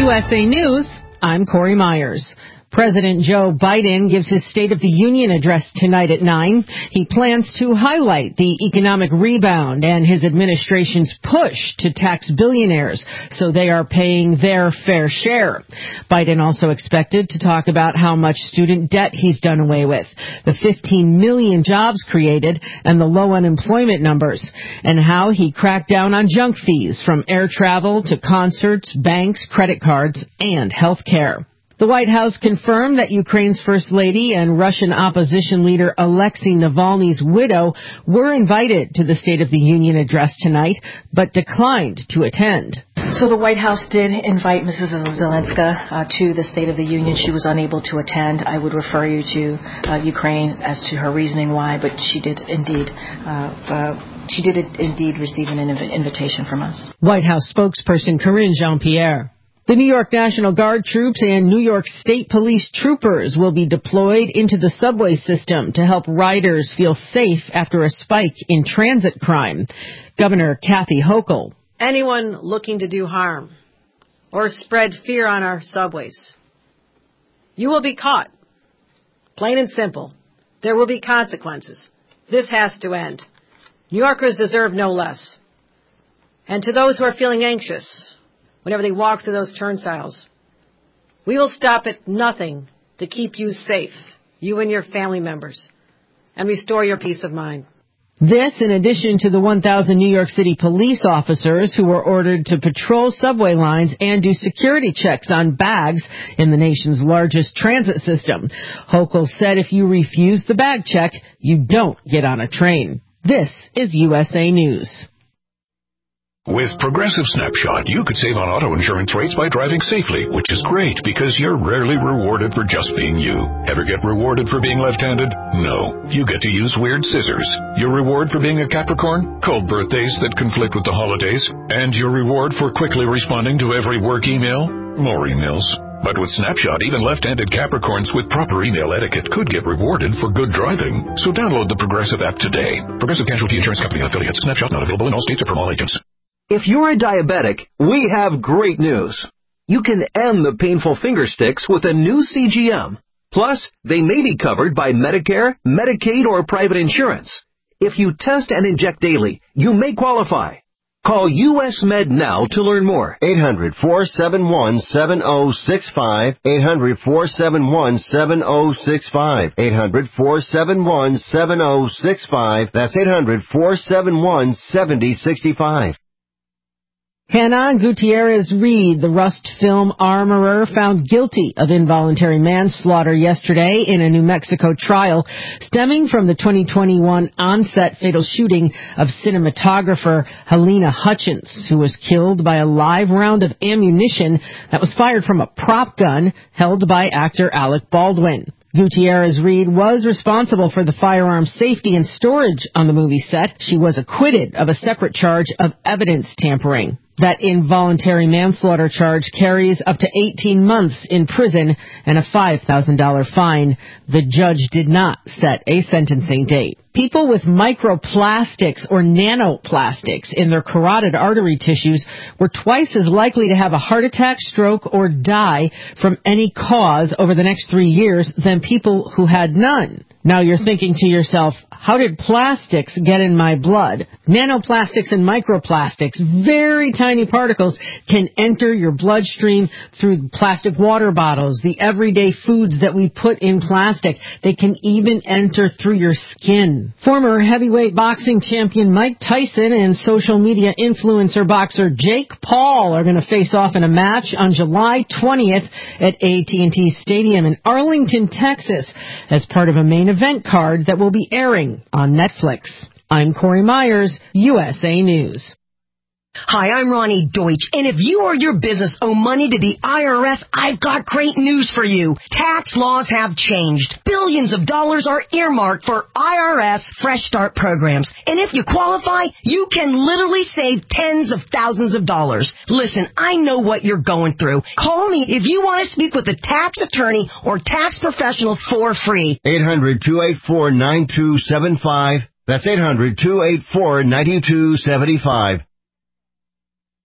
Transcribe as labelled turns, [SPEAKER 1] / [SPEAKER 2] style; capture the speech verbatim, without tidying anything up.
[SPEAKER 1] U S A News, I'm Corey Myers. President Joe Biden gives his State of the Union address tonight at nine. He plans to highlight the economic rebound and his administration's push to tax billionaires so they are paying their fair share. Biden also expected to talk about how much student debt he's done away with, the fifteen million jobs created, and the low unemployment numbers, and how he cracked down on junk fees from air travel to concerts, banks, credit cards, and health care. The White House confirmed that Ukraine's First Lady and Russian opposition leader Alexei Navalny's widow were invited to the State of the Union address tonight, but declined to attend.
[SPEAKER 2] So the White House did invite Missus Zelenska uh, to the State of the Union. She was unable to attend. I would refer you to uh, Ukraine as to her reasoning why, but she did indeed uh, uh, she did indeed receive an inv- invitation from us.
[SPEAKER 1] White House spokesperson Karine Jean-Pierre. The New York National Guard troops and New York State Police troopers will be deployed into the subway system to help riders feel safe after a spike in transit crime. Governor Kathy Hochul.
[SPEAKER 3] Anyone looking to do harm or spread fear on our subways, you will be caught. Plain and simple. There will be consequences. This has to end. New Yorkers deserve no less. And to those who are feeling anxious whenever they walk through those turnstiles, we will stop at nothing to keep you safe, you and your family members, and restore your peace of mind.
[SPEAKER 1] This in addition to the one thousand New York City police officers who were ordered to patrol subway lines and do security checks on bags in the nation's largest transit system. Hochul said if you refuse the bag check, you don't get on a train. This is U S A News.
[SPEAKER 4] With Progressive Snapshot, you could save on auto insurance rates by driving safely, which is great because you're rarely rewarded for just being you. Ever get rewarded for being left-handed? No. You get to use weird scissors. Your reward for being a Capricorn? Cold birthdays that conflict with the holidays. And your reward for quickly responding to every work email? More emails. But with Snapshot, even left-handed Capricorns with proper email etiquette could get rewarded for good driving. So download the Progressive app today. Progressive Casualty Insurance Company and affiliates. Snapshot not available in all states or from all agents.
[SPEAKER 5] If you're a diabetic, we have great news. You can end the painful finger sticks with a new C G M. Plus, they may be covered by Medicare, Medicaid, or private insurance. If you test and inject daily, you may qualify. Call U S Med now to learn more.
[SPEAKER 6] eight hundred, four seven one, seven oh six five. eight hundred, four seven one, seven oh six five. eight hundred, four seven one, seven oh six five. That's eight hundred, four seven one, seven oh six five.
[SPEAKER 1] Hannah Gutierrez-Reed, the Rust film armorer, found guilty of involuntary manslaughter yesterday in a New Mexico trial stemming from the twenty twenty-one on-set fatal shooting of cinematographer Helena Hutchins, who was killed by a live round of ammunition that was fired from a prop gun held by actor Alec Baldwin. Gutierrez-Reed was responsible for the firearm safety and storage on the movie set. She was acquitted of a separate charge of evidence tampering. That involuntary manslaughter charge carries up to eighteen months in prison and a five thousand dollars fine. The judge did not set a sentencing date. People with microplastics or nanoplastics in their carotid artery tissues were twice as likely to have a heart attack, stroke, or die from any cause over the next three years than people who had none. Now you're thinking to yourself, how did plastics get in my blood? Nanoplastics and microplastics, very tiny particles, can enter your bloodstream through plastic water bottles, the everyday foods that we put in plastic. They can even enter through your skin. Former heavyweight boxing champion Mike Tyson and social media influencer boxer Jake Paul are going to face off in a match on July twentieth at A T and T Stadium in Arlington, Texas, as part of a main event card that will be airing on Netflix. I'm Corey Myers, U S A News.
[SPEAKER 7] Hi, I'm Ronnie Deutsch, and if you or your business owe money to the I R S, I've got great news for you. Tax laws have changed. Billions of dollars are earmarked for I R S Fresh Start programs, and if you qualify, you can literally save tens of thousands of dollars. Listen, I know what you're going through. Call me if you want to speak with a tax attorney or tax professional for free.
[SPEAKER 6] eight hundred, two eight four, nine two seven five. That's eight hundred, two eight four, nine two seven five.